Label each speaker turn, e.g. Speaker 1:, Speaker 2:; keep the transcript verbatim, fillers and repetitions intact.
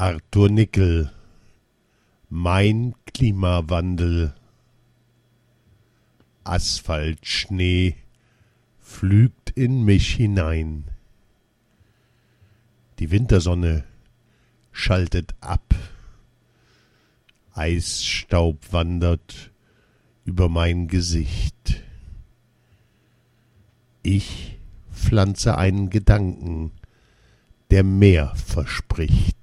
Speaker 1: Arthur Nickel. Mein Klimawandel. Asphaltschnee pflügt in mich hinein. Die Wintersonne schaltet ab. Eisstaub wandert über mein Gesicht. Ich pflanze einen Gedanken, der mehr verspricht.